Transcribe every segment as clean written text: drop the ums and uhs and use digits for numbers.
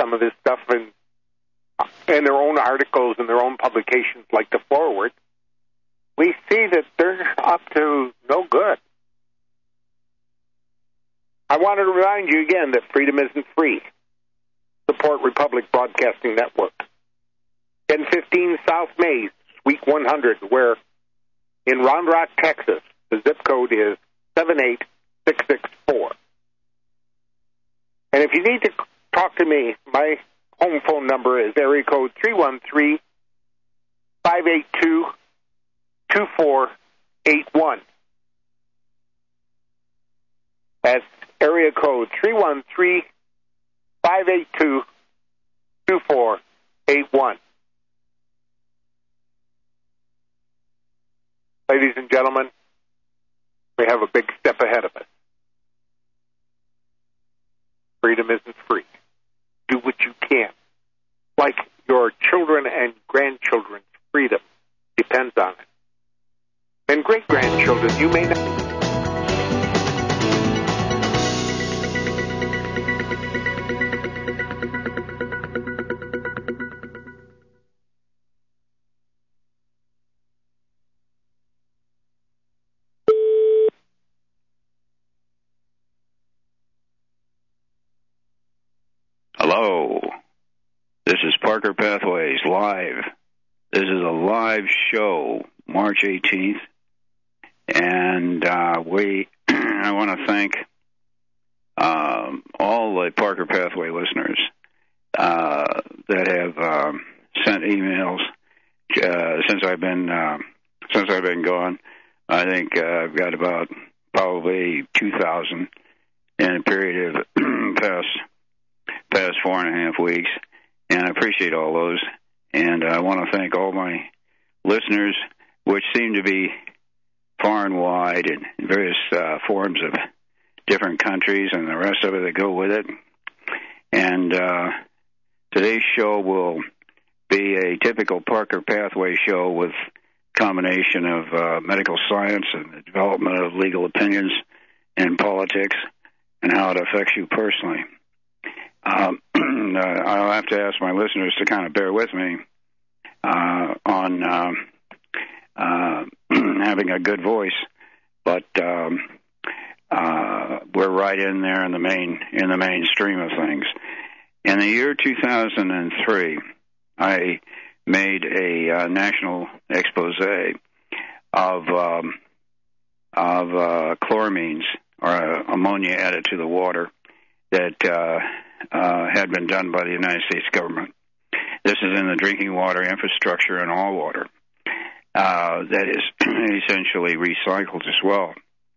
some of this stuff in their own articles and their own publications like the Forward, we see that they're up to no good. I want to remind you again that freedom isn't free. Support Republic Broadcasting Network. 1015 South Maze, Suite 100, where in Round Rock, Texas, the zip code is 78664. And if you need to talk to me, my home phone number is area code 313-582-2481. That's area code 313-582-2481. Ladies and gentlemen, we have a big step ahead of us. Freedom isn't free. Do what you can. Like your children and grandchildren's freedom depends on it. And great-grandchildren, you may not. Hello, this is Parker Pathways Live. This is a live show, March 18th, and I want to thank all the Parker Pathway listeners that have sent emails since I've been gone. I think I've got about probably 2,000 in a period of past 4.5 weeks, and I appreciate all those. And I want to thank all my listeners, which seem to be far and wide in various forms of different countries and the rest of it that go with it. And today's show will be a typical Parker Pathway show with combination of medical science and the development of legal opinions and politics and how it affects you personally. I'll have to ask my listeners to kind of bear with me on having a good voice, but we're right in there in the mainstream of things. In the year 2003, I made a national expose of chloramines, or ammonia added to the water, that had been done by the United States government. This is in the drinking water infrastructure and all water. That is essentially recycled as well.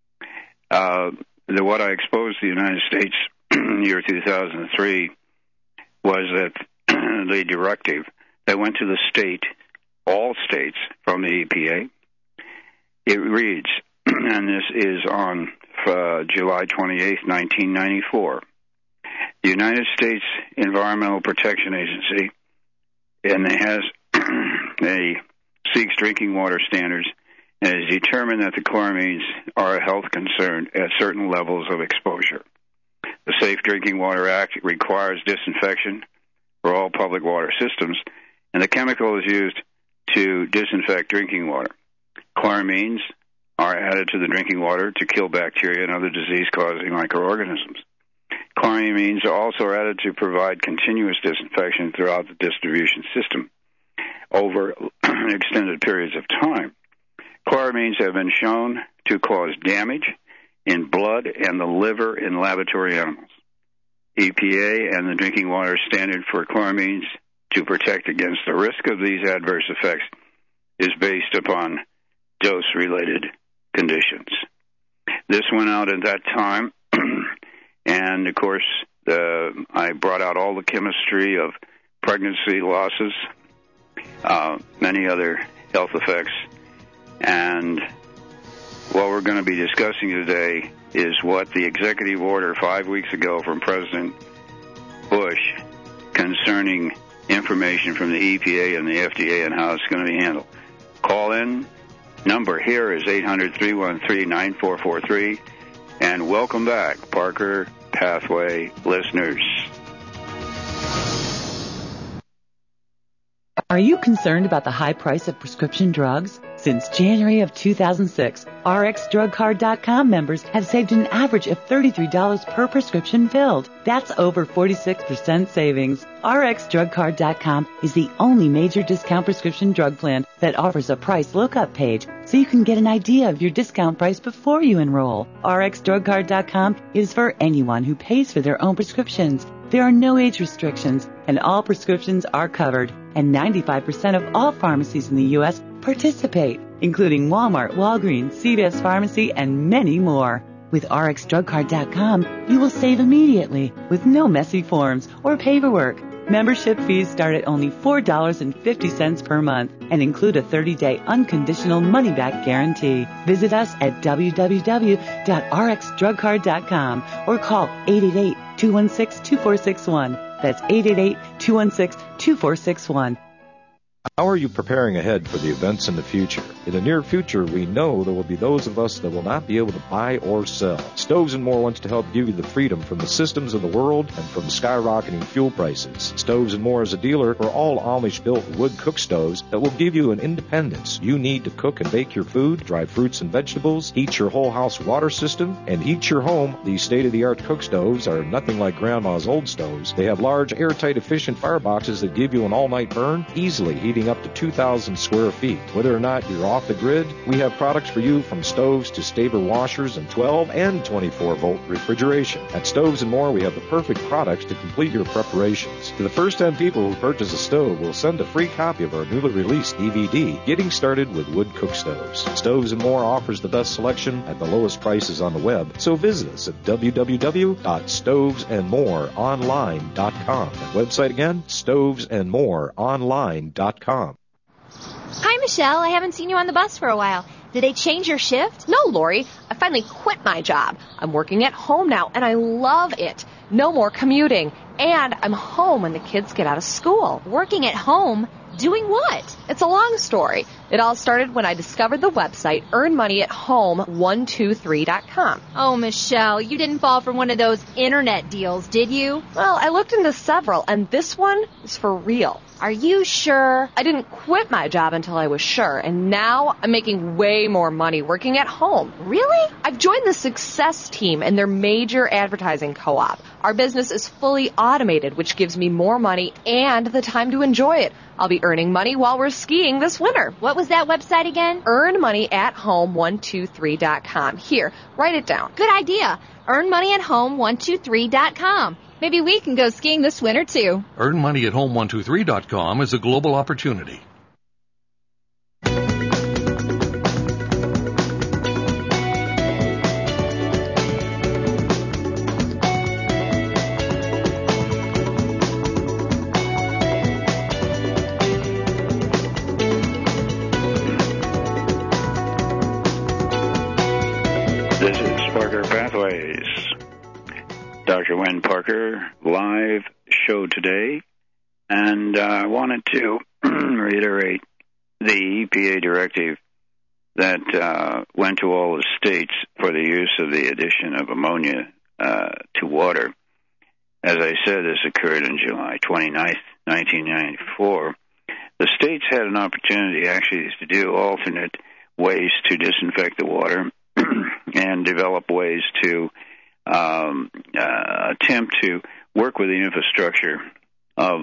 What I exposed the United States in the year 2003 was that the directive that went to the state, all states, from the EPA. It reads, and this is on July 28, 1994, the United States Environmental Protection Agency, and it has seeks drinking water standards, and has determined that the chloramines are a health concern at certain levels of exposure. The Safe Drinking Water Act requires disinfection for all public water systems, and the chemical is used to disinfect drinking water. Chloramines are added to the drinking water to kill bacteria and other disease-causing microorganisms. Chloramines also are added to provide continuous disinfection throughout the distribution system over extended periods of time. Chloramines have been shown to cause damage in blood and the liver in laboratory animals. EPA and the drinking water standard for chloramines to protect against the risk of these adverse effects is based upon dose-related conditions. This went out at that time, and of course, I brought out all the chemistry of pregnancy losses, many other health effects, and what we're going to be discussing today is what the executive order 5 weeks ago from President Bush concerning information from the EPA and the FDA and how it's going to be handled. Call in. Number here is 800-313-9443. And welcome back, Parker Pathway listeners. Are you concerned about the high price of prescription drugs? Since January of 2006, RxDrugCard.com members have saved an average of $33 per prescription filled. That's over 46% savings. RxDrugCard.com is the only major discount prescription drug plan that offers a price lookup page so you can get an idea of your discount price before you enroll. RxDrugCard.com is for anyone who pays for their own prescriptions. There are no age restrictions, and all prescriptions are covered, and 95% of all pharmacies in the U.S. participate, including Walmart, Walgreens, CVS Pharmacy, and many more. With RxDrugCard.com, you will save immediately with no messy forms or paperwork. Membership fees start at only $4.50 per month and include a 30-day unconditional money-back guarantee. Visit us at www.rxdrugcard.com or call 888-216-2461. That's 888-216-2461. How are you preparing ahead for the events in the future? In the near future, we know there will be those of us that will not be able to buy or sell. Stoves & More wants to help give you the freedom from the systems of the world and from skyrocketing fuel prices. Stoves & More is a dealer for all Amish-built wood cook stoves that will give you an independence you need to cook and bake your food, dry fruits and vegetables, heat your whole house water system, and heat your home. These state-of-the-art cook stoves are nothing like Grandma's old stoves. They have large, airtight, efficient fireboxes that give you an all-night burn, easily heating up to 2,000 square feet. Whether or not you're off the grid, we have products for you from stoves to Staber washers and 12 and 24-volt refrigeration. At Stoves & More, we have the perfect products to complete your preparations. To the first 10 people who purchase a stove, we'll send a free copy of our newly released DVD, Getting Started with Wood Cook Stoves. Stoves & More offers the best selection at the lowest prices on the web, so visit us at www.stovesandmoreonline.com. That website again, stovesandmoreonline.com. Hi, Michelle. I haven't seen you on the bus for a while. Did they change your shift? No, Lori. I finally quit my job. I'm working at home now, and I love it. No more commuting. And I'm home when the kids get out of school. Working at home? Doing what? It's a long story. It all started when I discovered the website earnmoneyathome123.com. Oh, Michelle, you didn't fall for one of those internet deals, did you? Well, I looked into several, and this one is for real. Are you sure? I didn't quit my job until I was sure, and now I'm making way more money working at home. Really? I've joined the Success Team in their major advertising co-op. Our business is fully automated, which gives me more money and the time to enjoy it. I'll be earning money while we're skiing this winter. What was that website again? earnmoneyathome123.com. Here, write it down. Good idea. earnmoneyathome123.com. Maybe we can go skiing this winter, too. earnmoneyathome123.com is a global opportunity. This is Parker Pathways. Dr. Wayne Parker, live show today. And I wanted to reiterate the EPA directive that went to all the states for the use of the addition of ammonia to water. As I said, this occurred on July 29th, 1994. The states had an opportunity actually to do alternate ways to disinfect the water and develop ways to attempt to work with the infrastructure of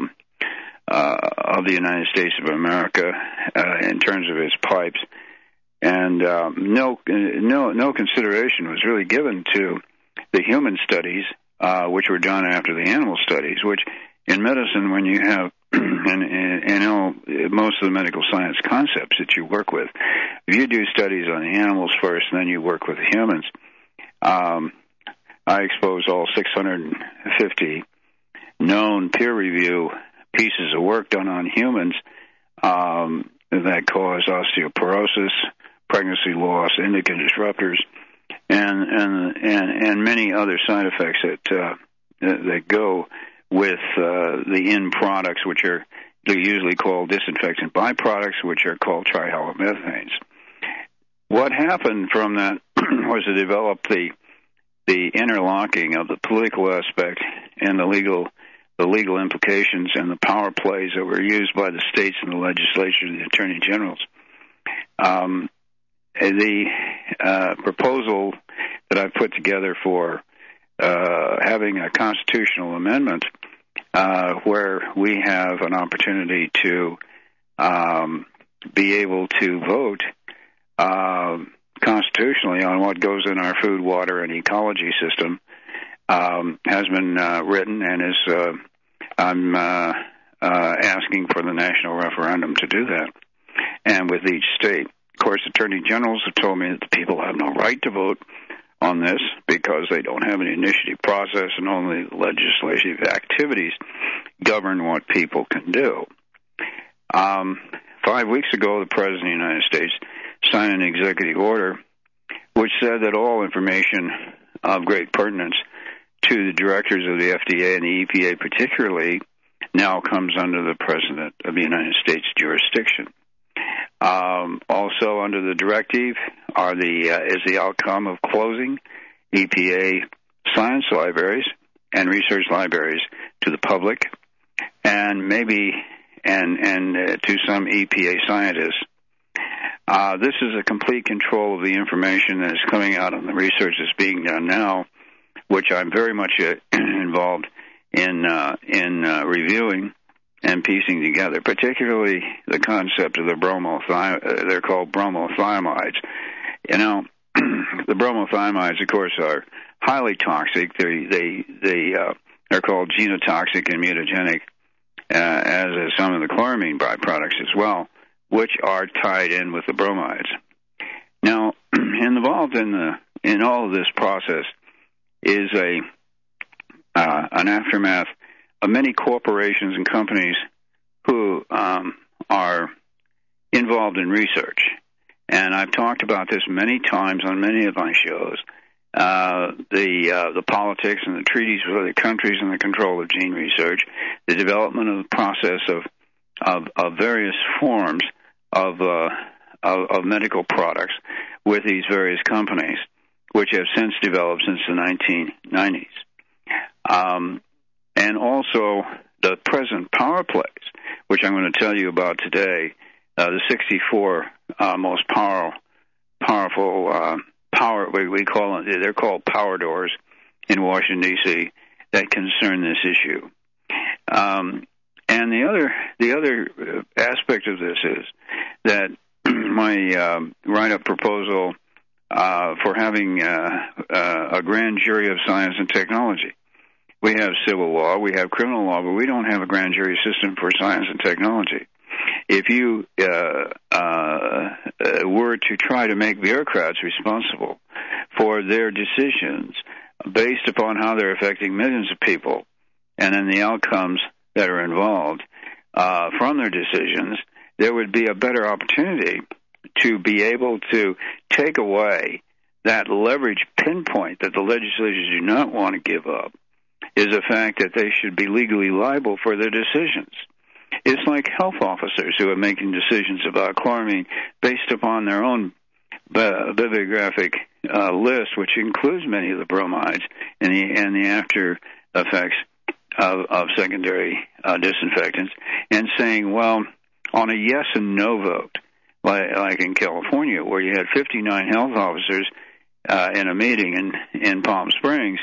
the United States of America in terms of its pipes, and no consideration was really given to the human studies, which were done after the animal studies. Which in medicine, when you have most of the medical science concepts that you work with, if you do studies on the animals first, and then you work with the humans. I exposed all 650 known peer review pieces of work done on humans that cause osteoporosis, pregnancy loss, endocrine disruptors, and many other side effects that go with the end products, which are usually called disinfectant byproducts, which are called trihalomethanes. What happened from that was to develop the interlocking of the political aspect and the legal the legal implications and the power plays that were used by the states and the legislature and the attorney generals. The proposal that I've put together for having a constitutional amendment where we have an opportunity to be able to vote constitutionally on what goes in our food, water, and ecology system has been written, and is I'm asking for the national referendum to do that, and with each state. Of course, attorney generals have told me that the people have no right to vote on this because they don't have an initiative process, and only the legislative activities govern what people can do. 5 weeks ago, the President of the United States signed an executive order which said that all information of great pertinence to the directors of the FDA and the EPA particularly now comes under the President of the United States jurisdiction. Also under the directive is the outcome of closing EPA science libraries and research libraries to the public, and maybe to some EPA scientists. This is a complete control of the information that is coming out on the research that's being done now, which I'm very much involved in reviewing and piecing together, particularly the concept of the they're called bromothiamides. You know, the bromothiamides, of course, are highly toxic. They're called genotoxic and mutagenic, as is some of the chloramine byproducts as well, which are tied in with the bromides. Now, involved in all of this process is an aftermath of many corporations and companies who are involved in research. And I've talked about this many times on many of my shows, the politics and the treaties with other countries and the control of gene research, the development of the process of various forms of medical products with these various companies, which have since developed since the 1990s. And also the present power plays, which I'm going to tell you about today, the 64 most powerful we call it, they're called power doors in Washington, D.C., that concern this issue. And the other aspect of this is that my write-up proposal for having a grand jury of science and technology. We have civil law, we have criminal law, but we don't have a grand jury system for science and technology. If you were to try to make bureaucrats responsible for their decisions based upon how they're affecting millions of people and then the outcomes that are involved from their decisions, there would be a better opportunity to be able to take away that leverage pinpoint that the legislators do not want to give up, is the fact that they should be legally liable for their decisions. It's like health officers who are making decisions about chloramine based upon their own bibliographic list, which includes many of the bromides and the after effects of secondary disinfectants, and saying, well, on a yes and no vote, like in California, where you had 59 health officers in a meeting in Palm Springs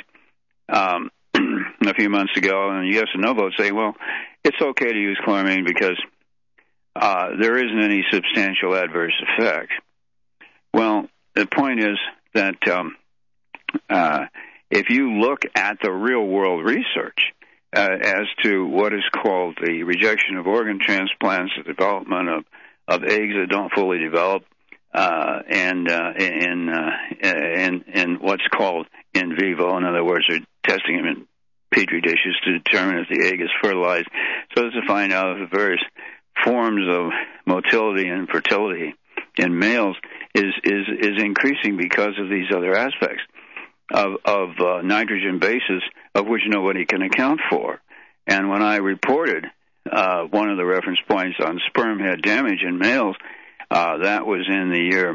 a few months ago, and yes and no vote say, well, it's okay to use chloramine because there isn't any substantial adverse effect. Well, the point is that if you look at the real-world research as to what is called the rejection of organ transplants, the development of eggs that don't fully develop, and what's called in vivo, in other words, they're testing them in petri dishes to determine if the egg is fertilized, so as to find out if the various forms of motility and fertility in males is increasing because of these other aspects of nitrogen bases, of which nobody can account for. And when I reported one of the reference points on sperm head damage in males, that was in the year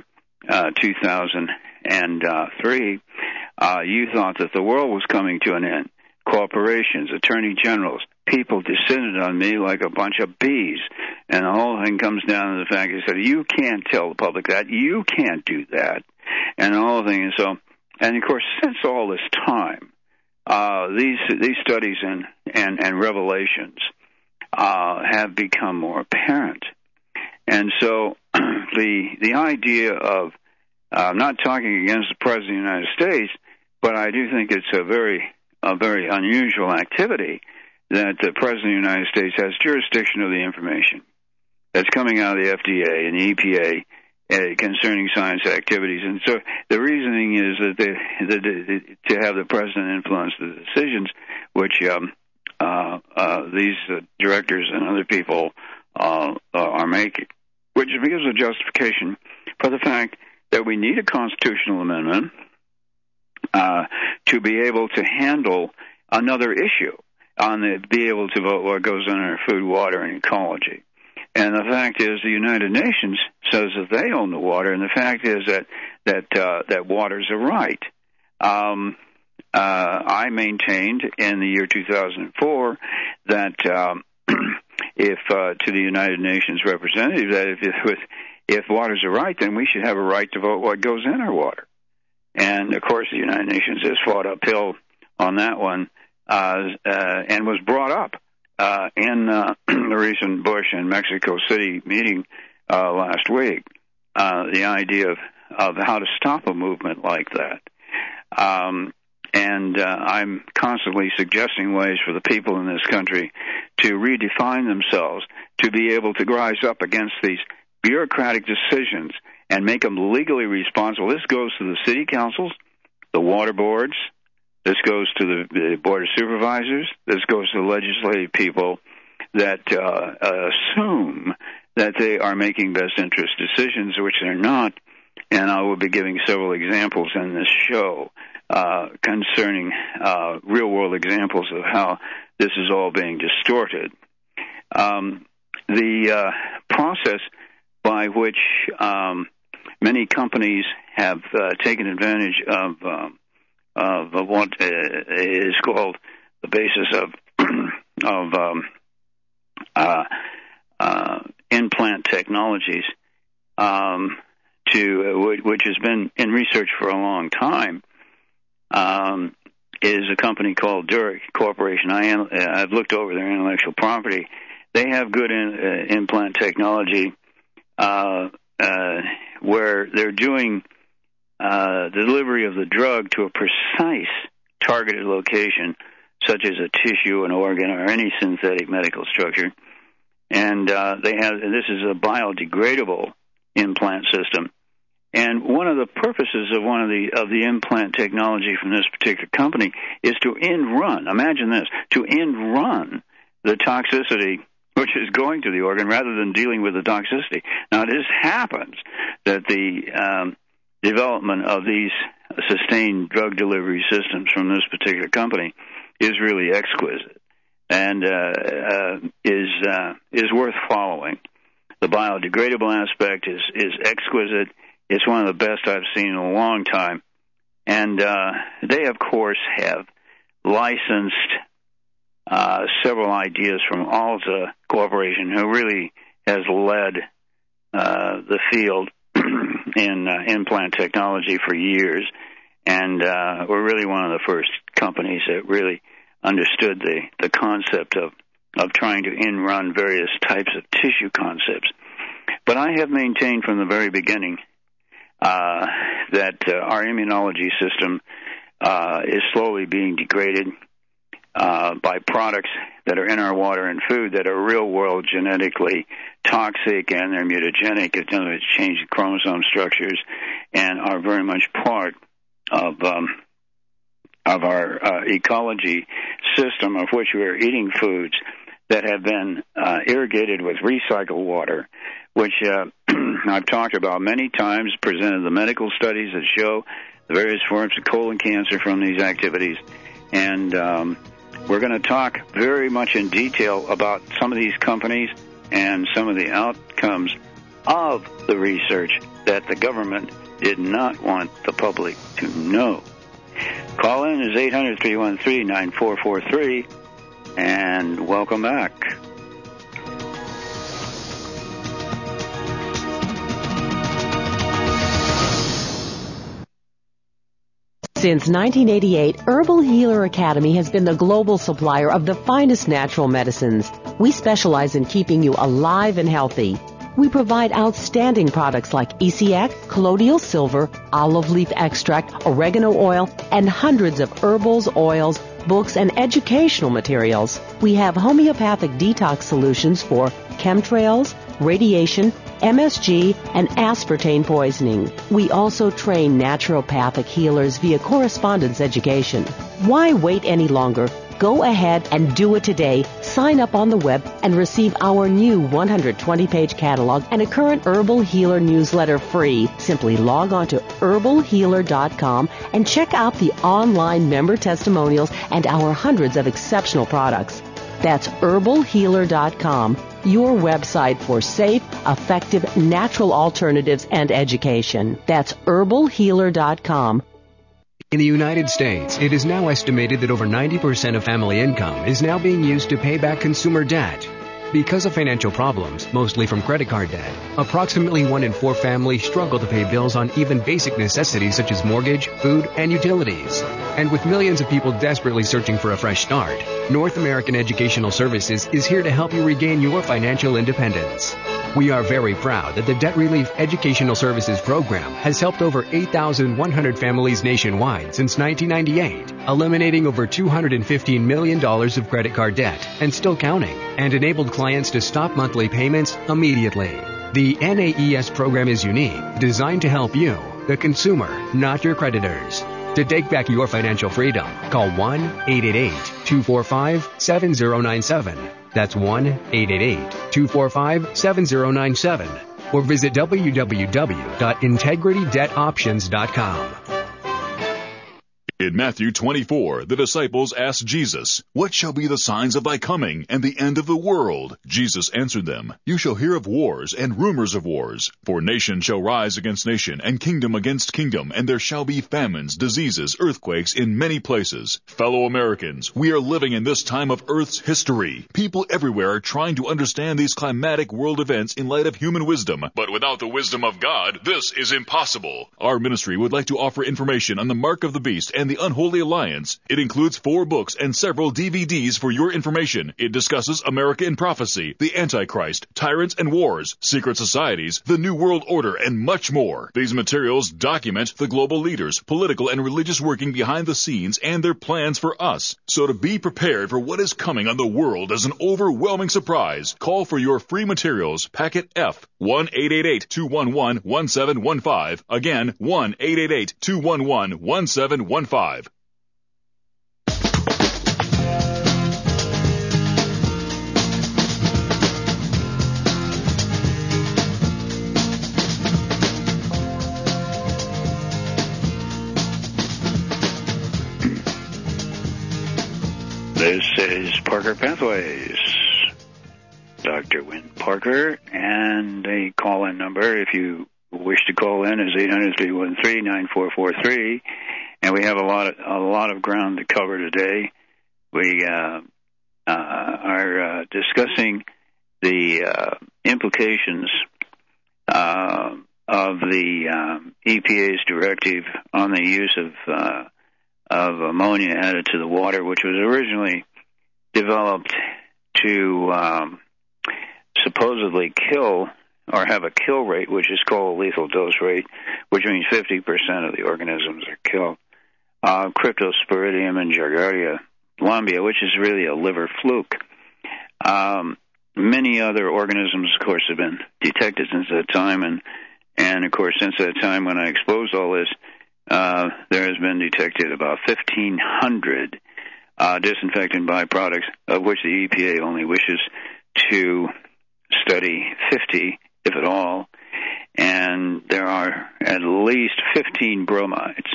2003, you thought that the world was coming to an end. Corporations, attorney generals, people descended on me like a bunch of bees. And the whole thing comes down to the fact that said, you can't tell the public that. You can't do that. And the whole thing is so. And, of course, since all this time, these studies and revelations have become more apparent. And so the idea of I'm not talking against the President of the United States, but I do think it's a very unusual activity that the President of the United States has jurisdiction of the information that's coming out of the FDA and the EPA concerning science activities. And so the reasoning is that to have the President influence the decisions, which these directors and other people are making, which gives a justification for the fact that we need a constitutional amendment to be able to handle another issue, be able to vote what goes on our food, water, and ecology. And the fact is, the United Nations says that they own the water, and the fact is that water's a right. I maintained in the year 2004 that if to the United Nations representative that if water's a right, then we should have a right to vote what goes in our water. And of course, the United Nations has fought uphill on that one, and was brought up in the recent Bush and Mexico City meeting last week. The idea of how to stop a movement like that. And I'm constantly suggesting ways for the people in this country to redefine themselves, to be able to rise up against these bureaucratic decisions and make them legally responsible. This goes to the city councils, the water boards. This goes to the Board of Supervisors. This goes to the legislative people that assume that they are making best interest decisions, which they're not. And I will be giving several examples in this show concerning real-world examples of how this is all being distorted. The process by which many companies have taken advantage of what is called the basis of implant technologies, which has been in research for a long time, is a company called Duric Corporation. I've looked over their intellectual property. They have good implant technology where they're doing delivery of the drug to a precise targeted location, such as a tissue, an organ, or any synthetic medical structure. And this is a biodegradable implant system. And one of the purposes of the implant technology from this particular company is to end run. Imagine this: to end run the toxicity which is going to the organ, rather than dealing with the toxicity. Now, it just happens that the development of these sustained drug delivery systems from this particular company is really exquisite and is worth following. The biodegradable aspect is exquisite. It's one of the best I've seen in a long time. And they, of course, have licensed several ideas from Alta Corporation, who really has led the field in implant technology for years. And we're really one of the first companies that really understood the concept of trying to in-run various types of tissue concepts. But I have maintained from the very beginning that our immunology system is slowly being degraded by products that are in our water and food that are real-world genetically toxic, and they're mutagenic. In other words, change chromosome structures, and are very much part of our ecology system, of which we are eating foods that have been irrigated with recycled water, which I've talked about many times, presented the medical studies that show the various forms of colon cancer from these activities. And we're going to talk very much in detail about some of these companies and some of the outcomes of the research that the government did not want the public to know. Call in is 800-313-9443. and welcome back. Since 1988, Herbal Healer Academy has been the global supplier of the finest natural medicines. We specialize in keeping you alive and healthy. We provide outstanding products like ECX, colloidal silver, olive leaf extract, oregano oil, and hundreds of herbals, oils, books, and educational materials. We have homeopathic detox solutions for chemtrails, radiation, MSG, and aspartame poisoning. We also train naturopathic healers via correspondence education. Why wait any longer? Go ahead and do it today. Sign up on the web and receive our new 120-page catalog and a current Herbal Healer newsletter free. Simply log on to herbalhealer.com and check out the online member testimonials and our hundreds of exceptional products. That's herbalhealer.com, your website for safe, effective, natural alternatives and education. That's herbalhealer.com. In the United States, it is now estimated that over 90% of family income is now being used to pay back consumer debt. Because of financial problems, mostly from credit card debt, approximately 1 in 4 families struggle to pay bills on even basic necessities such as mortgage, food, and utilities. And with millions of people desperately searching for a fresh start, North American Educational Services is here to help you regain your financial independence. We are very proud that the Debt Relief Educational Services Program has helped over 8,100 families nationwide since 1998, eliminating over $215 million of credit card debt and still counting, and enabled clients to stop monthly payments immediately. The NAES program is unique, designed to help you, the consumer, not your creditors. To take back your financial freedom, call 1-888-245-7097. That's 1-888-245-7097. Or visit www.integritydebtoptions.com. In Matthew 24, the disciples asked Jesus, "What shall be the signs of thy coming and the end of the world?" Jesus answered them, "You shall hear of wars and rumors of wars. For nation shall rise against nation, and kingdom against kingdom, and there shall be famines, diseases, earthquakes in many places." Fellow Americans, we are living in this time of Earth's history. People everywhere are trying to understand these climatic world events in light of human wisdom. But without the wisdom of God, this is impossible. Our ministry would like to offer information on the mark of the beast and the Unholy Alliance. It includes 4 books and several DVDs for your information. It discusses America in prophecy, the Antichrist, tyrants and wars, secret societies, the New World Order, and much more. These materials document the global leaders, political and religious working behind the scenes, and their plans for us. So to be prepared for what is coming on the world as an overwhelming surprise, call for your free materials, Packet F, 1-888-211-1715. Again, 1-888-211-1715. This is Parker Pathways. Dr. Wynn Parker, and the call-in number, if you wish to call in, is 800-313-9443, and we have a lot of ground to cover today. We are discussing the implications of the EPA's directive on the use of ammonia added to the water, which was originally developed to supposedly kill or have a kill rate, which is called a lethal dose rate, which means 50% of the organisms are killed. Cryptosporidium and Giardia lamblia, which is really a liver fluke. Many other organisms, of course, have been detected since that time, and of course, since that time when I exposed all this, there has been detected about 1,500 disinfectant byproducts, of which the EPA only wishes to study 50, if at all, and there are at least 15 bromides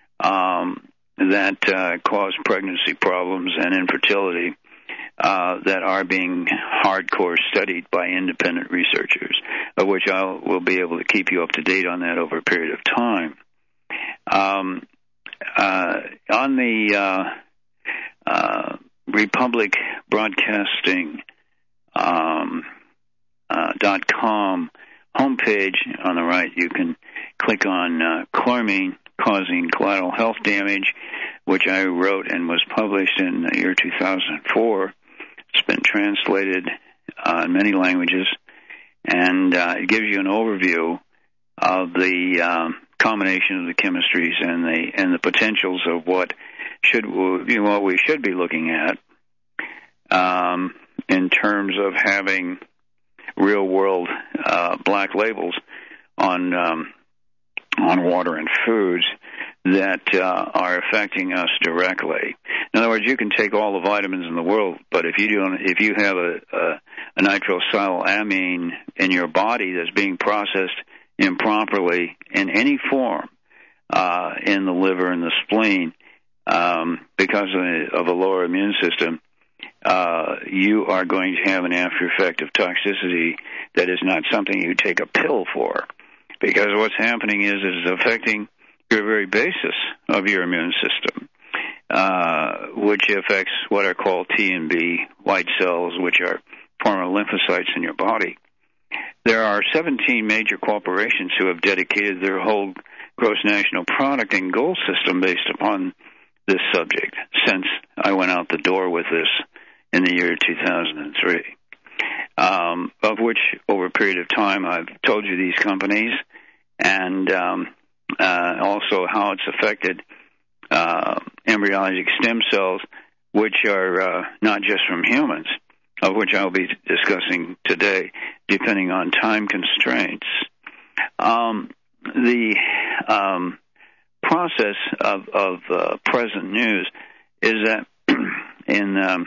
that cause pregnancy problems and infertility that are being hardcore studied by independent researchers, of which I will be able to keep you up to date on that over a period of time. On the Republic Broadcasting .com homepage on the right, you can click on chloramine causing collateral health damage, which I wrote and was published in the year 2004. It's been translated in many languages, and it gives you an overview of the combination of the chemistries and the potentials of what we should be looking at in terms of having real world black labels on water and foods that are affecting us directly. In other words, you can take all the vitamins in the world, but if you have a nitrosylamine in your body that's being processed improperly in any form in the liver and the spleen because of a lower immune system, you are going to have an after effect of toxicity that is not something you take a pill for, because what's happening is it's affecting your very basis of your immune system, which affects what are called T and B white cells, which are former lymphocytes in your body. There are 17 major corporations who have dedicated their whole gross national product and goal system based upon this subject since I went out the door with this in the year 2003, of which over a period of time I've told you these companies and also how it's affected embryonic stem cells, which are not just from humans, of which I'll be discussing today, depending on time constraints. The process of present news is that in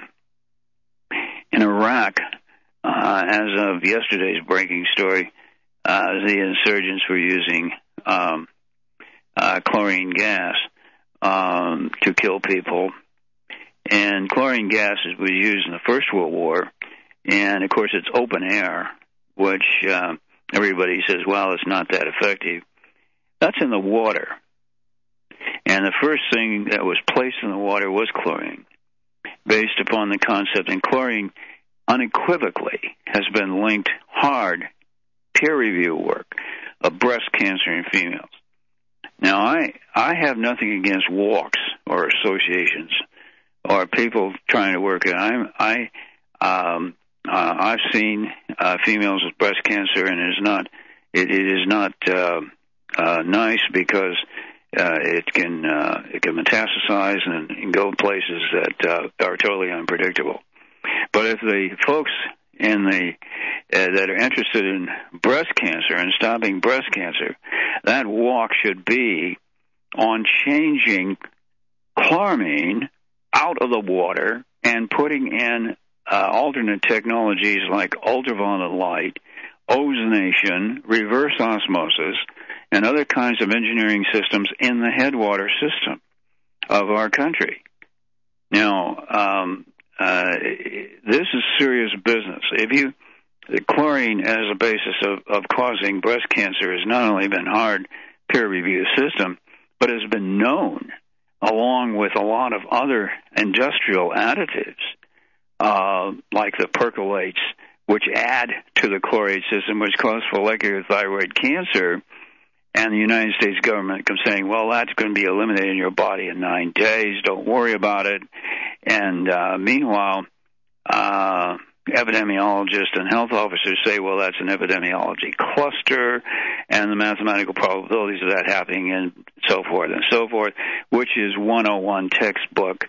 Iraq, as of yesterday's breaking story, the insurgents were using chlorine gas to kill people. And chlorine gas was used in the First World War, and of course it's open air, which everybody says, well, it's not that effective. That's in the water. And the first thing that was placed in the water was chlorine, based upon the concept, and chlorine unequivocally has been linked hard, peer review work, of breast cancer in females. Now, I have nothing against walks or associations or people trying to work it. I've seen females with breast cancer, and it is not nice because it can metastasize and go places that are totally unpredictable. But if the folks that are interested in breast cancer and stopping breast cancer, that walk should be on changing chloramine out of the water and putting in alternate technologies like ultraviolet light, ozonation, reverse osmosis, and other kinds of engineering systems in the headwater system of our country. Now, this is serious business. The chlorine as a basis of causing breast cancer has not only been hard peer-reviewed system, but has been known along with a lot of other industrial additives, like the percolates, which add to the chlorate system, which cause follicular thyroid cancer. And the United States government comes saying, well, that's going to be eliminated in your body in 9 days. Don't worry about it. And meanwhile, epidemiologists and health officers say, well, that's an epidemiology cluster, and the mathematical probabilities of that happening, and so forth, which is 101 textbook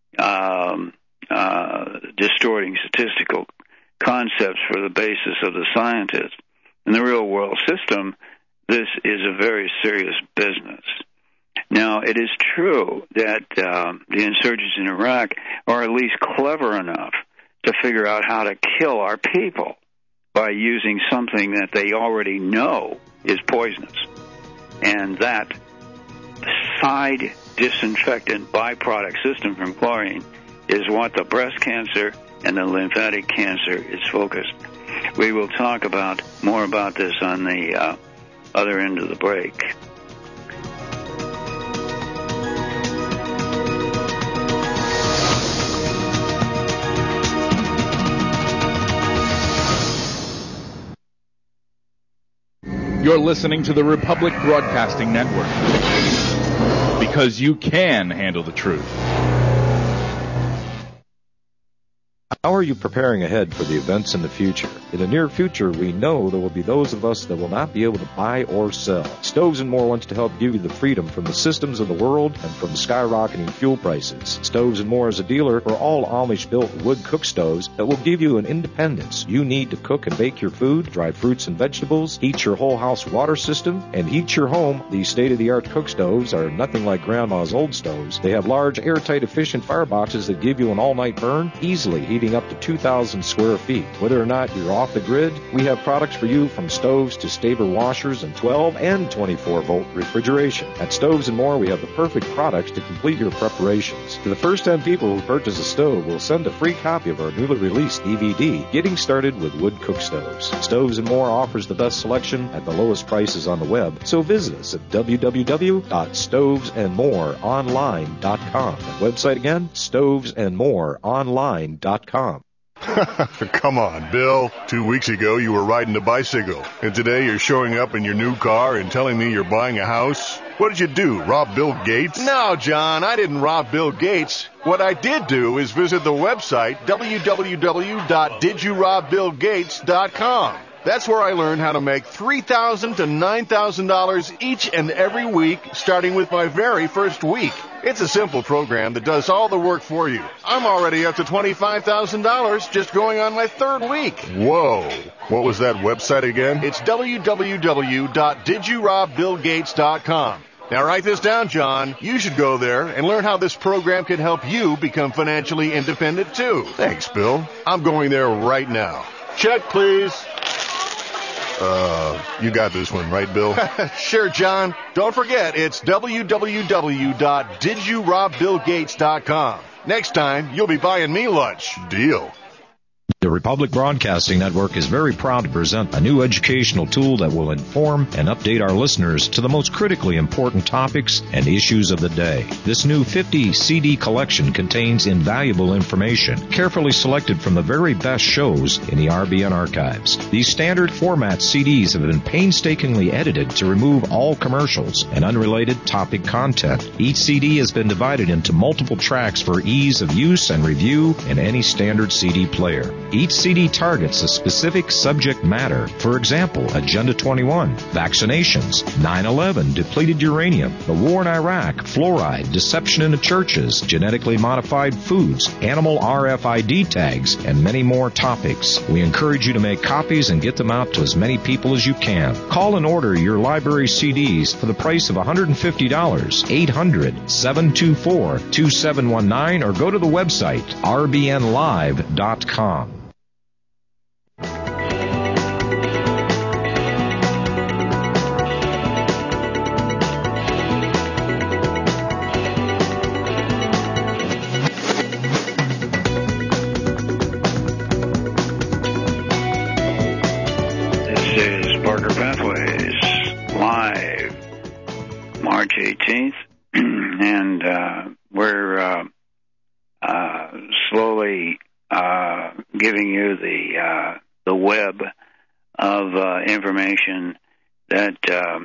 distorting statistical concepts for the basis of the scientists. In the real world system, this is a very serious business. Now, it is true that the insurgents in Iraq are at least clever enough to figure out how to kill our people by using something that they already know is poisonous. And that side disinfectant byproduct system from chlorine is what the breast cancer and the lymphatic cancer is focused. We will talk more about this on the other end of the break. You're listening to the Republic Broadcasting Network. Because you can handle the truth. How are you preparing ahead for the events in the future? In the near future, we know there will be those of us that will not be able to buy or sell. Stoves and More wants to help give you the freedom from the systems of the world and from skyrocketing fuel prices. Stoves and More is a dealer for all Amish-built wood cook stoves that will give you an independence you need to cook and bake your food, dry fruits and vegetables, heat your whole house water system, and heat your home. These state-of-the-art cook stoves are nothing like Grandma's old stoves. They have large, airtight, efficient fireboxes that give you an all-night burn, easily heating up to 2,000 square feet. Whether or not you're off the grid, we have products for you from stoves to Staber washers and 12 and 24-volt refrigeration. At Stoves and More, we have the perfect products to complete your preparations. To the first 10 people who purchase a stove, we'll send a free copy of our newly released DVD, Getting Started with Wood Cook Stoves. Stoves and More offers the best selection at the lowest prices on the web, so visit us at www.stovesandmoreonline.com. That website again, stovesandmoreonline.com. Come on, Bill. 2 weeks ago, you were riding a bicycle, and today you're showing up in your new car and telling me you're buying a house? What did you do, rob Bill Gates? No, John, I didn't rob Bill Gates. What I did do is visit the website www.didyourobBillGates.com. That's where I learned how to make $3,000 to $9,000 each and every week, starting with my very first week. It's a simple program that does all the work for you. I'm already up to $25,000 just going on my third week. Whoa. What was that website again? It's www.didyourobBillGates.com. Now write this down, John. You should go there and learn how this program can help you become financially independent, too. Thanks, Bill. I'm going there right now. Check, please. You got this one, right, Bill? Sure, John. Don't forget, it's www.didyourobBillGates.com. Next time, you'll be buying me lunch. Deal. The Republic Broadcasting Network is very proud to present a new educational tool that will inform and update our listeners to the most critically important topics and issues of the day. This new 50 CD collection contains invaluable information, carefully selected from the very best shows in the RBN archives. These standard format CDs have been painstakingly edited to remove all commercials and unrelated topic content. Each CD has been divided into multiple tracks for ease of use and review in any standard CD player. Each CD targets a specific subject matter. For example, Agenda 21, vaccinations, 9/11, depleted uranium, the war in Iraq, fluoride, deception in the churches, genetically modified foods, animal RFID tags, and many more topics. We encourage you to make copies and get them out to as many people as you can. Call and order your library CDs for the price of $150, 800-724-2719, or go to the website rbnlive.com. March 18th, and we're slowly giving you the web of information that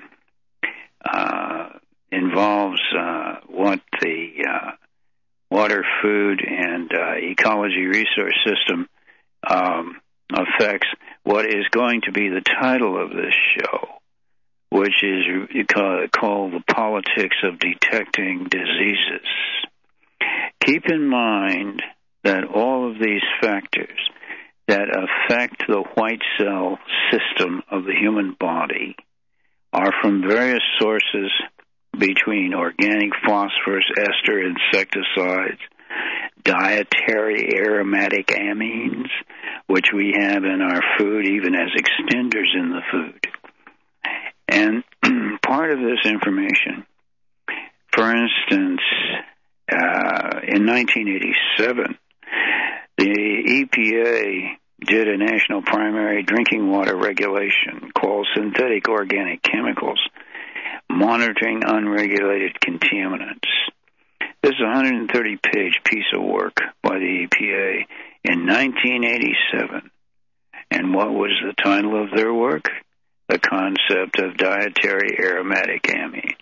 involves what the water, food, and ecology resource system affects. What is going to be the title of this show, which is called The Politics of Detecting Diseases. Keep in mind that all of these factors that affect the white cell system of the human body are from various sources, between organic phosphorus, ester insecticides, dietary aromatic amines, which we have in our food, even as extenders in the food. And part of this information, for instance, in 1987, the EPA did a national primary drinking water regulation called Synthetic Organic Chemicals, Monitoring Unregulated Contaminants. This is a 130-page piece of work by the EPA in 1987. And what was the title of their work? the concept of dietary aromatic amines.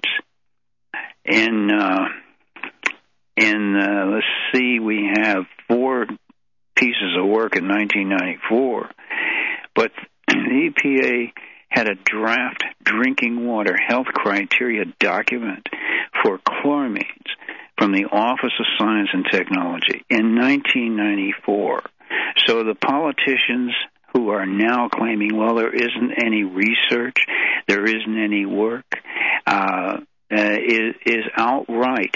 Let's see, we have 4 pieces of work in 1994, but the EPA had a draft drinking water health criteria document for chloramines from the Office of Science and Technology in 1994. So the politicians who are now claiming, well, there isn't any research, there isn't any work, is outright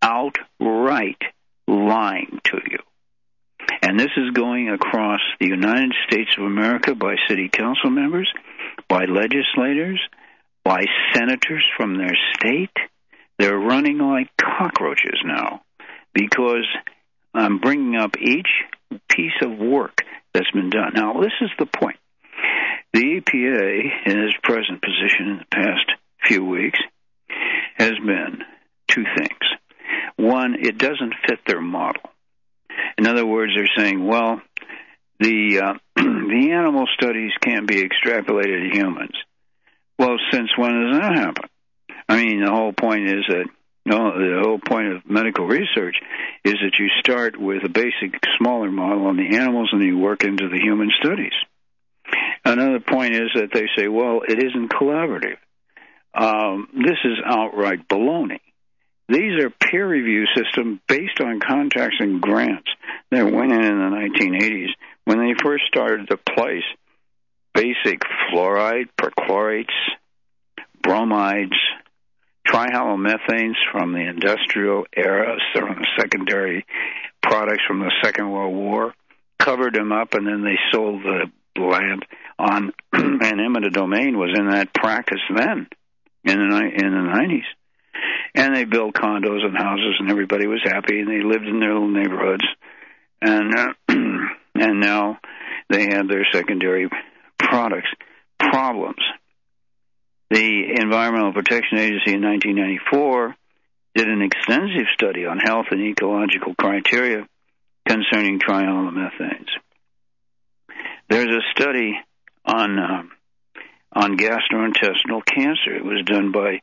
lying to you. And this is going across the United States of America by city council members, by legislators, by senators from their state. They're running like cockroaches now because I'm bringing up each piece of work that's been done. Now, this is the point. The EPA, in its present position in the past few weeks, has been 2 things. One, it doesn't fit their model. In other words, they're saying, well, the animal studies can't be extrapolated to humans. Well, since when does that happen? I mean, the whole point is that the whole point of medical research is that you start with a basic, smaller model on the animals and you work into the human studies. Another point is that they say, well, it isn't collaborative. This is outright baloney. These are peer review systems based on contracts and grants that went in the 1980s when they first started to place basic fluoride, perchlorates, bromides, trihalomethanes from the industrial era, from the secondary products from the Second World War, covered them up, and then they sold the land on, and eminent domain was in that practice then, in the 90s. And they built condos and houses, and everybody was happy, and they lived in their little neighborhoods. And now they have their secondary products problems. The Environmental Protection Agency in 1994 did an extensive study on health and ecological criteria concerning trihalomethanes. There's a study on gastrointestinal cancer. It was done by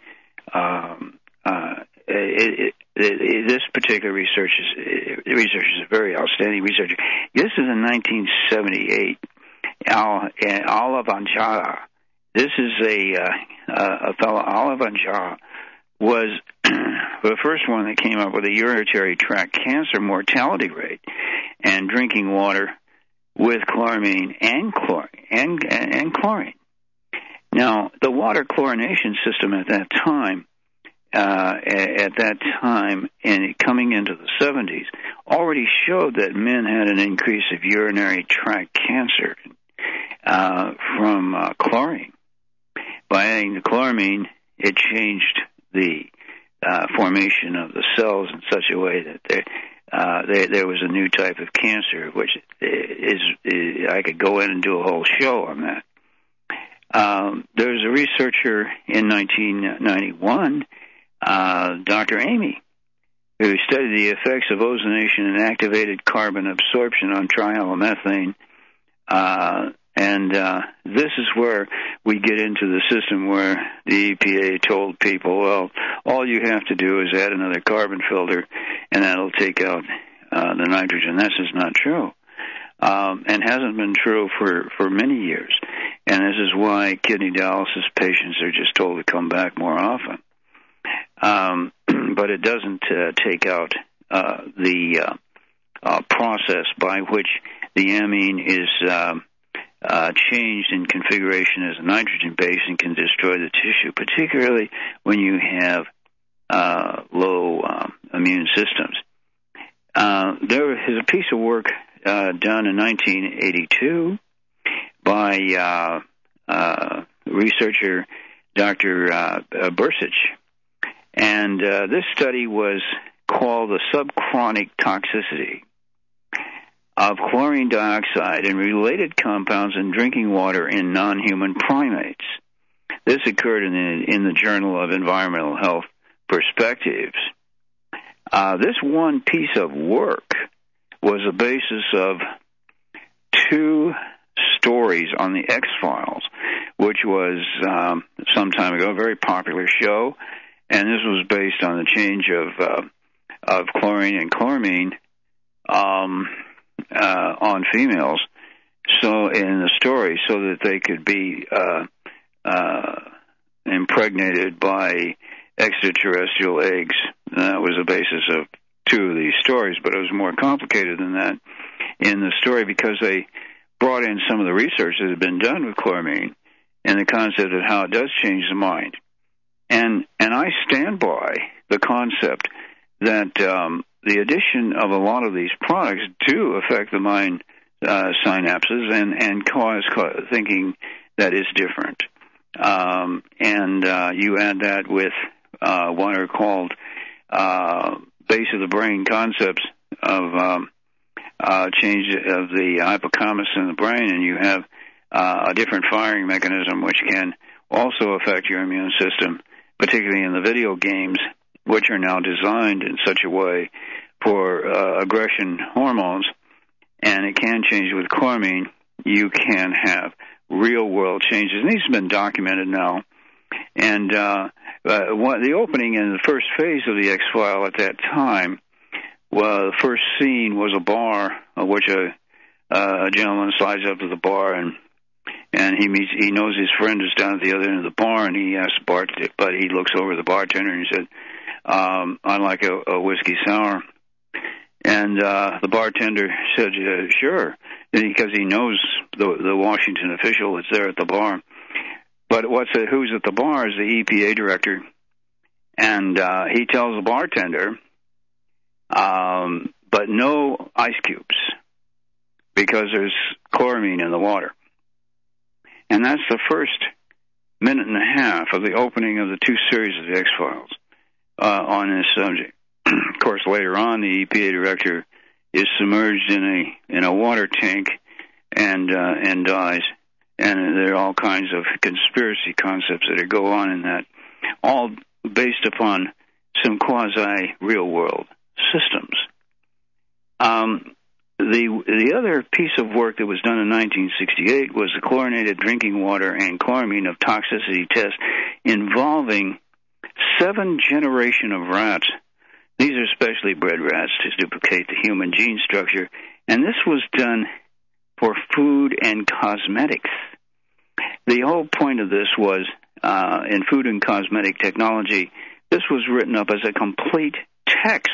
this particular research is a very outstanding researcher. This is in 1978. Olive Anjara. This is a fellow. Olive Anjara was the first one that came up with a urinary tract cancer mortality rate and drinking water with chloramine and chlorine. Now, the water chlorination system at that time, and coming into the 70s, already showed that men had an increase of urinary tract cancer from chlorine. By adding the chloramine, it changed the formation of the cells in such a way that there was a new type of cancer, which is I could go in and do a whole show on that. There was a researcher in 1991, Dr. Amy, who studied the effects of ozonation and activated carbon absorption on trihalomethane. And this is where we get into the system where the EPA told people, well, all you have to do is add another carbon filter, and that'll take out the nitrogen. This is not true, and hasn't been true for many years. And this is why kidney dialysis patients are just told to come back more often. But it doesn't take out the process by which the amine is changed in configuration as a nitrogen base and can destroy the tissue, particularly when you have low immune systems. There is a piece of work done in 1982 by researcher Dr. Bursich, and this study was called the subchronic toxicity of chlorine dioxide and related compounds in drinking water in non-human primates. This occurred in the Journal of Environmental Health Perspectives. This one piece of work was the basis of 2 stories on the X-Files, which was some time ago, a very popular show, and this was based on the change of chlorine and chloramine on females, so in the story, so that they could be impregnated by extraterrestrial eggs. And that was the basis of two of these stories, but it was more complicated than that in the story because they brought in some of the research that had been done with chloramine and the concept of how it does change the mind. And I stand by the concept that the addition of a lot of these products do affect the mind synapses and cause thinking that is different. You add that with what are called base of the brain concepts of change of the hippocampus in the brain, and you have a different firing mechanism which can also affect your immune system, particularly in the video games, which are now designed in such a way for aggression hormones, and it can change with chloramine. You can have real-world changes, and these have been documented now. And the opening in the first phase of the X-File at that time, well, the first scene was a bar, which a gentleman slides up to the bar, and he knows his friend is down at the other end of the bar, and he asks the bartender, but he looks over the bartender and he said, I'd like a whiskey sour. And the bartender said, sure, because he knows the Washington official that's there at the bar. But who's at the bar is the EPA director, and he tells the bartender, but no ice cubes, because there's chloramine in the water. And that's the first minute and a half of the opening of the two series of the X-Files on this subject. Of course, later on, the EPA director is submerged in a water tank and dies. And there are all kinds of conspiracy concepts that go on in that, all based upon some quasi-real-world systems. The other piece of work that was done in 1968 was the chlorinated drinking water and chloramine of toxicity test involving 7 generations of rats. These are specially bred rats to duplicate the human gene structure, and this was done for food and cosmetics. The whole point of this was, in food and cosmetic technology, this was written up as a complete text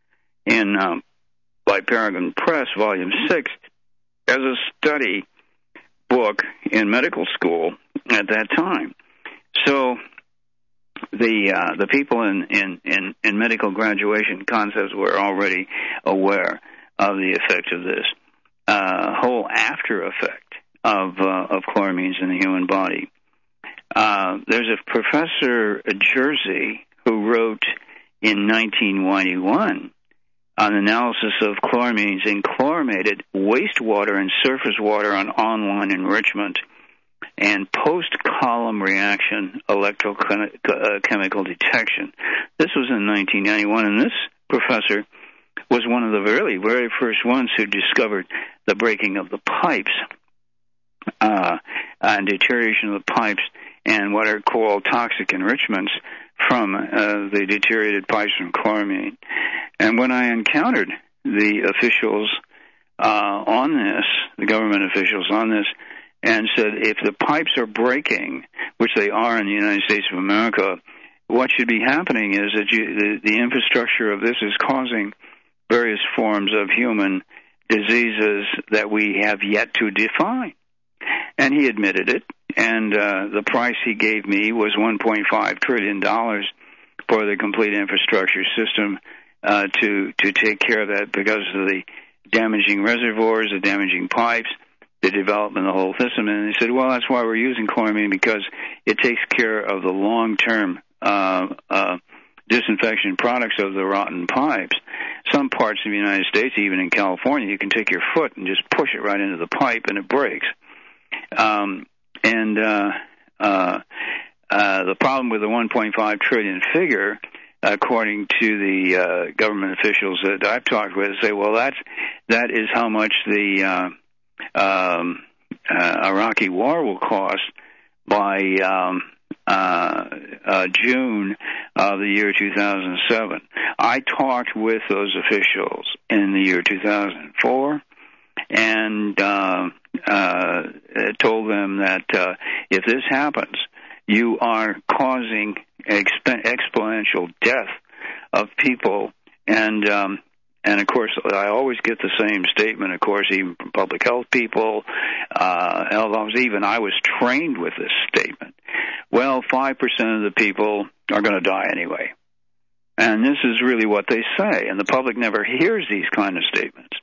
by Paragon Press, Volume 6, as a study book in medical school at that time. So the people in medical graduation concepts were already aware of the effect of this whole after effect of chloramines in the human body. There's a professor at Jersey who wrote in 1991 an analysis of chloramines in chlorinated wastewater and surface water on online enrichment and post-column reaction electrochemical detection. This was in 1991, and this professor was one of the very, very first ones who discovered the breaking of the pipes and deterioration of the pipes and what are called toxic enrichments from the deteriorated pipes from chloramine. And when I encountered the officials on this, the government officials on this, and said, if the pipes are breaking, which they are in the United States of America, what should be happening is that the infrastructure of this is causing various forms of human diseases that we have yet to define. And he admitted it, and the price he gave me was $1.5 trillion for the complete infrastructure system to take care of that because of the damaging reservoirs, the damaging pipes, the development of the whole system. And they said, well, that's why we're using chloramine, because it takes care of the long-term disinfection products of the rotten pipes. Some parts of the United States, even in California, you can take your foot and just push it right into the pipe and it breaks. The problem with the 1.5 trillion figure, according to the government officials that I've talked with, say, well, that is how much the Iraqi war will cost. by June of the year 2007. I talked with those officials in the year 2004 and told them that if this happens, you are causing exponential death of people. And of course, I always get the same statement, of course, even from public health people, health officers, even I was trained with this statement. Well, 5% of the people are going to die anyway. And this is really what they say, and the public never hears these kind of statements.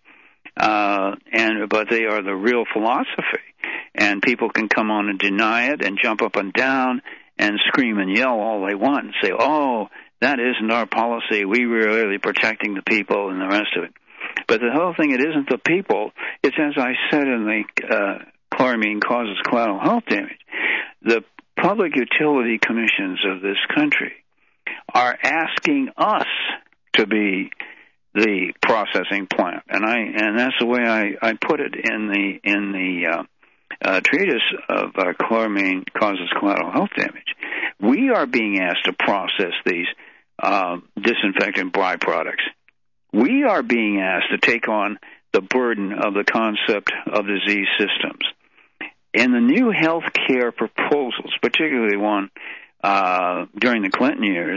But they are the real philosophy, and people can come on and deny it and jump up and down and scream and yell all they want and say, oh, that isn't our policy. We were really protecting the people and the rest of it. But the whole thing, it isn't the people. It's, as I said in the chloramine causes collateral health damage. The public utility commissions of this country are asking us to be the processing plant, and that's the way I put it in the treatise of chloramine causes collateral health damage. We are being asked to process these disinfectant byproducts. We are being asked to take on the burden of the concept of disease systems. In the new health care proposals, particularly one during the Clinton years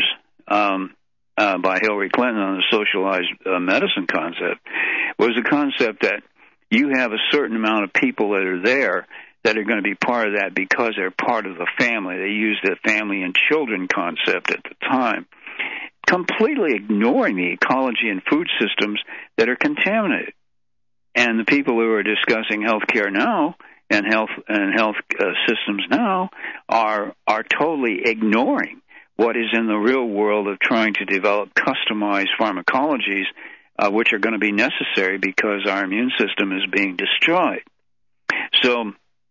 by Hillary Clinton on the socialized medicine concept, was a concept that you have a certain amount of people that are there that are going to be part of that because they're part of the family. They used the family and children concept at the time, completely ignoring the ecology and food systems that are contaminated. And the people who are discussing health care now and health systems now are totally ignoring what is in the real world of trying to develop customized pharmacologies, which are going to be necessary because our immune system is being destroyed. So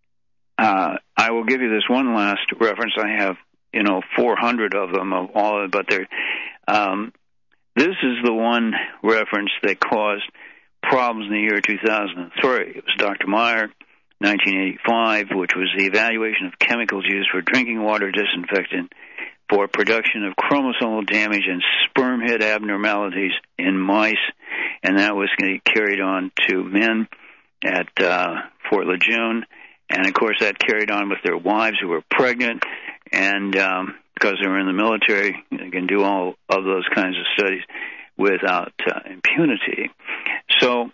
I will give you this one last reference. I have 400 of them, of all of it, but this is the one reference that caused problems in the year 2003. It was Dr. Meyer, 1985, which was the evaluation of chemicals used for drinking water disinfectant for production of chromosomal damage and sperm head abnormalities in mice, and that was carried on to men at Fort Lejeune, and of course that carried on with their wives who were pregnant, and because they were in the military, they can do all of those kinds of studies without impunity. So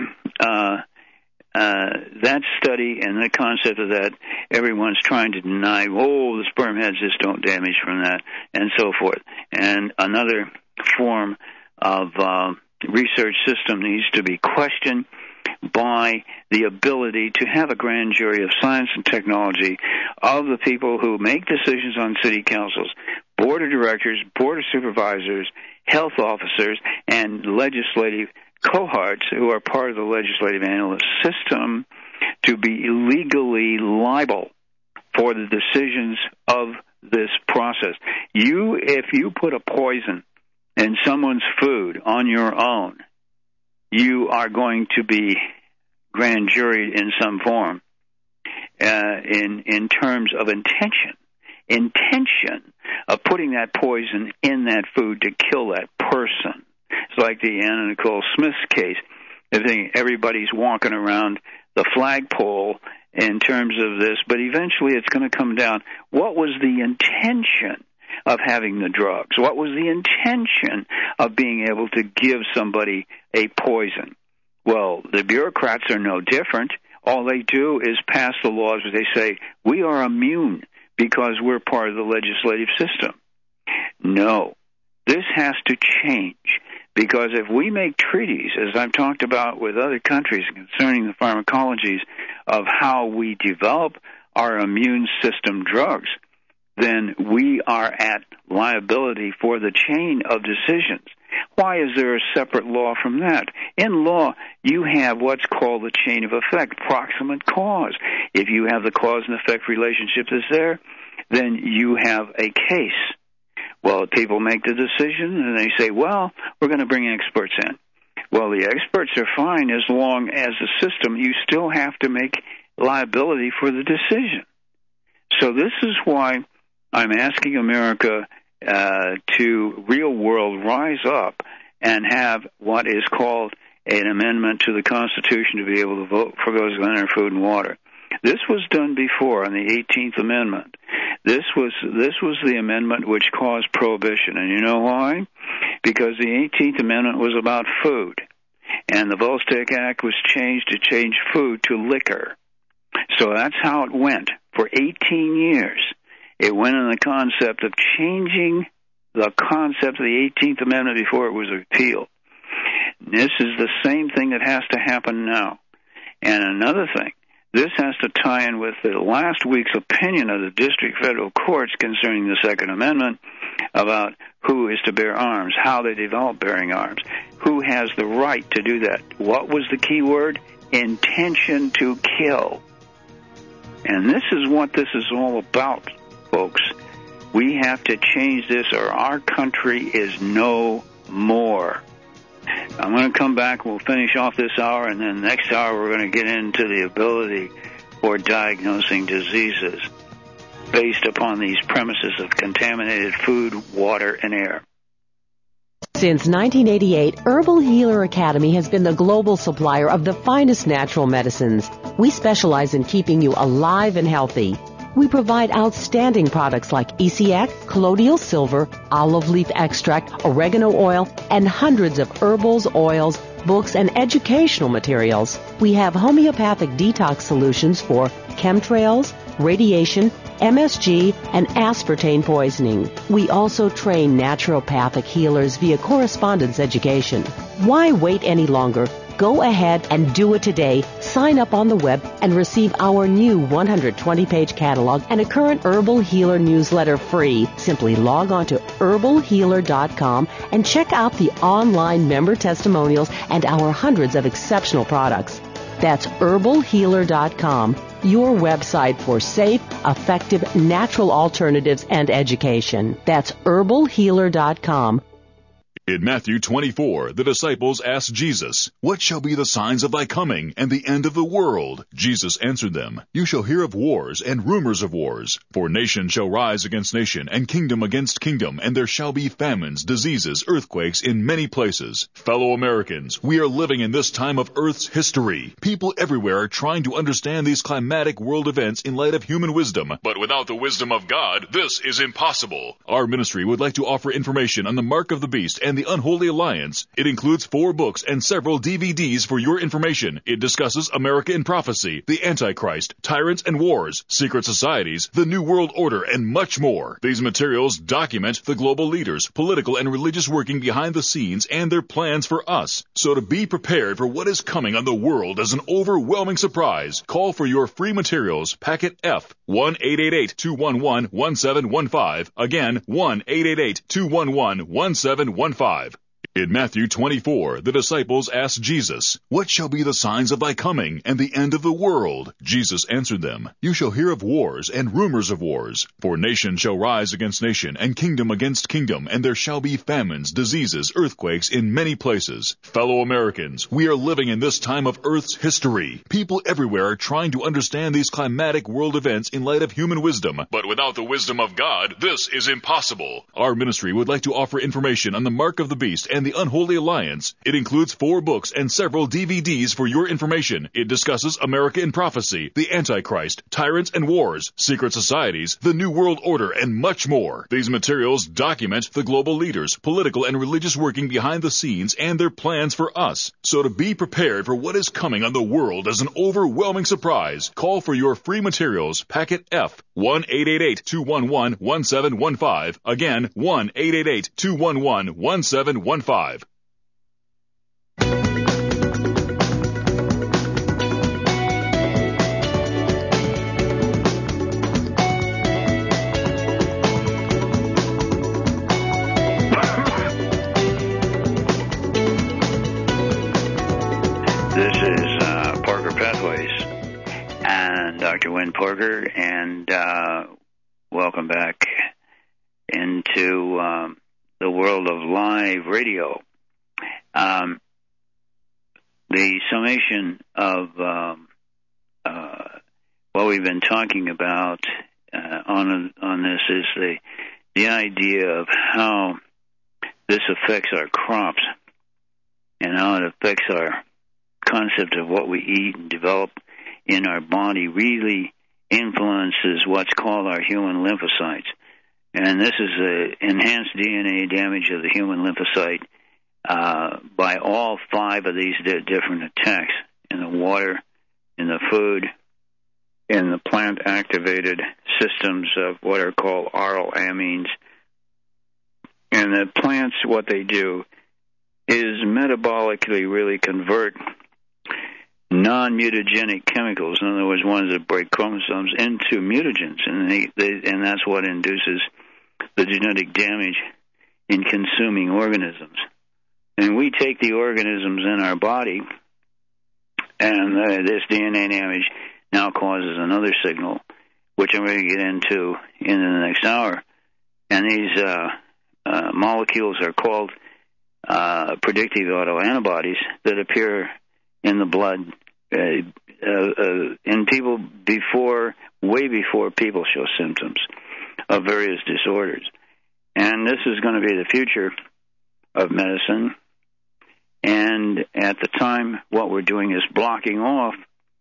that study and the concept of that, everyone's trying to deny, the sperm heads just don't damage from that, and so forth. And another form of research system needs to be questioned by the ability to have a grand jury of science and technology of the people who make decisions on city councils, board of directors, board of supervisors, health officers, and legislative cohorts who are part of the legislative analyst system to be legally liable for the decisions of this process. If you put a poison in someone's food on your own, you are going to be grand juried in some form in terms of intention of putting that poison in that food to kill that person. It's like the Anna Nicole Smith's case. I think everybody's walking around the flagpole in terms of this, but eventually it's going to come down. What was the intention of having the drugs? What was the intention of being able to give somebody a poison? Well, the bureaucrats are no different. All they do is pass the laws where they say, we are immune because we're part of the legislative system. No, this has to change, because if we make treaties, as I've talked about with other countries concerning the pharmacologies of how we develop our immune system drugs, then we are at liability for the chain of decisions. Why is there a separate law from that? In law, you have what's called the chain of effect, proximate cause. If you have the cause and effect relationship that's there, then you have a case. Well, people make the decision, and they say, well, we're going to bring experts in. Well, the experts are fine as long as the system, you still have to make liability for the decision. So this is why I'm asking America to real world rise up and have what is called an amendment to the Constitution to be able to vote for those who enter food and water. This was done before on the 18th Amendment. This was the amendment which caused prohibition. And you know why? Because the 18th Amendment was about food. And the Volstead Act was changed to change food to liquor. So that's how it went. For 18 years, it went in the concept of changing the concept of the 18th Amendment before it was repealed. This is the same thing that has to happen now. And another thing, this has to tie in with the last week's opinion of the district federal courts concerning the Second Amendment about who is to bear arms, how they develop bearing arms, who has the right to do that. What was the key word? Intention to kill. And this is what this is all about, folks. We have to change this or our country is no more. I'm going to come back. We'll finish off this hour, and then next hour we're going to get into the ability for diagnosing diseases based upon these premises of contaminated food, water, and air. Since 1988, Herbal Healer Academy has been the global supplier of the finest natural medicines. We specialize in keeping you alive and healthy. We provide outstanding products like ECX, colloidal silver, olive leaf extract, oregano oil, and hundreds of herbals, oils, books, and educational materials. We have homeopathic detox solutions for chemtrails, radiation, MSG, and aspartame poisoning. We also train naturopathic healers via correspondence education. Why wait any longer? Go ahead and do it today. Sign up on the web and receive our new 120-page catalog and a current Herbal Healer newsletter free. Simply log on to herbalhealer.com and check out the online member testimonials and our hundreds of exceptional products. That's herbalhealer.com, your website for safe, effective, natural alternatives and education. That's herbalhealer.com. In Matthew 24, the disciples asked Jesus, "What shall be the signs of thy coming and the end of the world?" Jesus answered them, "You shall hear of wars and rumors of wars. For nation shall rise against nation, and kingdom against kingdom, and there shall be famines, diseases, earthquakes in many places." Fellow Americans, we are living in this time of Earth's history. People everywhere are trying to understand these climatic world events in light of human wisdom. But without the wisdom of God, this is impossible. Our ministry would like to offer information on the mark of the beast and the Unholy Alliance. It includes 4 books and several DVDs for your information. It discusses America in Prophecy, the Antichrist, Tyrants and Wars, Secret Societies, the New World Order, and much more. These materials document the global leaders, political and religious working behind the scenes and their plans for us. So to be prepared for what is coming on the world as an overwhelming surprise, call for your free materials, Packet F, 1-888-211-1715. Again, 1-888-211-1715. In Matthew 24, the disciples asked Jesus, "What shall be the signs of thy coming and the end of the world?" Jesus answered them, "You shall hear of wars and rumors of wars. For nation shall rise against nation, and kingdom against kingdom, and there shall be famines, diseases, earthquakes in many places." Fellow Americans, we are living in this time of Earth's history. People everywhere are trying to understand these climatic world events in light of human wisdom. But without the wisdom of God, this is impossible. Our ministry would like to offer information on the mark of the beast and the Unholy Alliance. It includes 4 books and several DVDs for your information. It discusses America in Prophecy, the Antichrist, Tyrants and Wars, Secret Societies, the New World Order, and much more. These materials document the global leaders, political and religious working behind the scenes and their plans for us. So to be prepared for what is coming on the world as an overwhelming surprise, call for your free materials, Packet F, 1-888-211-1715. Again, 1-888-211-1715. This is Parker Pathways and Dr. Wynn Parker, and welcome back into the world of live radio. The summation of what we've been talking about on this is the idea of how this affects our crops and how it affects our concept of what we eat and develop in our body really influences what's called our human lymphocytes. And this is enhanced DNA damage of the human lymphocyte by all 5 of these different attacks in the water, in the food, in the plant-activated systems of what are called oral amines. And the plants, what they do is metabolically really convert non-mutagenic chemicals, in other words, ones that break chromosomes, into mutagens, and that's what induces the genetic damage in consuming organisms. And we take the organisms in our body, and this DNA damage now causes another signal, which I'm going to get into in the next hour. And these molecules are called predictive autoantibodies that appear in the blood in people way before people show symptoms of various disorders. And this is going to be the future of medicine. And at the time, what we're doing is blocking off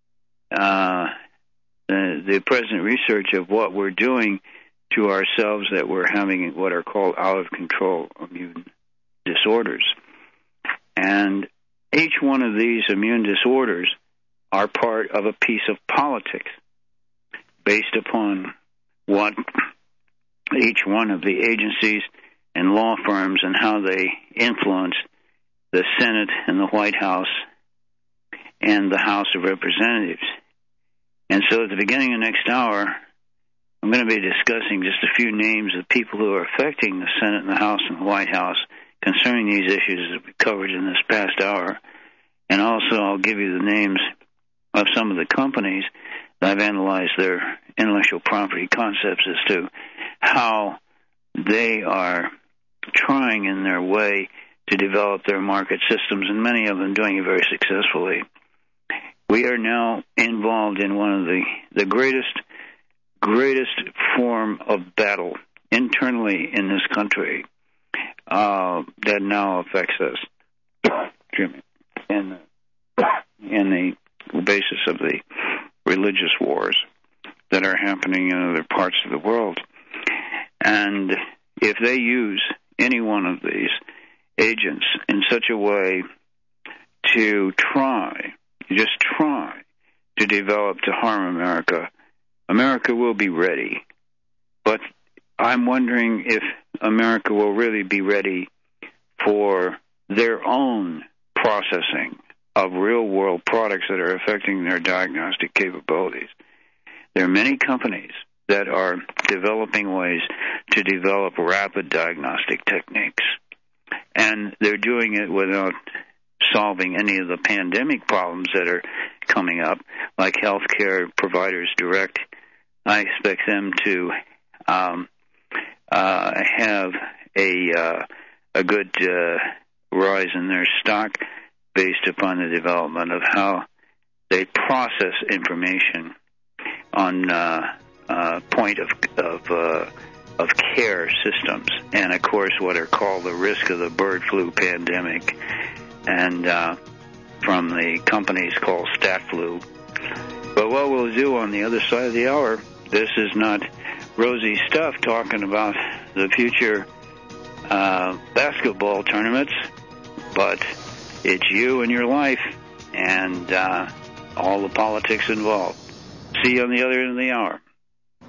the present research of what we're doing to ourselves, that we're having what are called out-of-control immune disorders. And each one of these immune disorders are part of a piece of politics based upon what each one of the agencies and law firms and how they influence the Senate and the White House and the House of Representatives. And so at the beginning of next hour, I'm going to be discussing just a few names of people who are affecting the Senate and the House and the White House concerning these issues that we covered in this past hour. And also I'll give you the names of some of the companies that I've analyzed their intellectual property concepts as to how they are trying in their way to develop their market systems, and many of them doing it very successfully. We are now involved in one of the greatest form of battle internally in this country that now affects us in the basis of the religious wars that are happening in other parts of the world. And if they use any one of these agents in such a way to try to develop to harm America, America will be ready. But I'm wondering if America will really be ready for their own processing of real-world products that are affecting their diagnostic capabilities. There are many companies that are developing ways to develop rapid diagnostic techniques, and they're doing it without solving any of the pandemic problems that are coming up, like healthcare providers direct. I expect them to have a good rise in their stock based upon the development of how they process information on point of care systems, and of course what are called the risk of the bird flu pandemic, and from the companies called StatFlu. But what we'll do on the other side of the hour, this is not rosy stuff talking about the future basketball tournaments, but it's you and your life and all the politics involved. See you on the other end of the hour.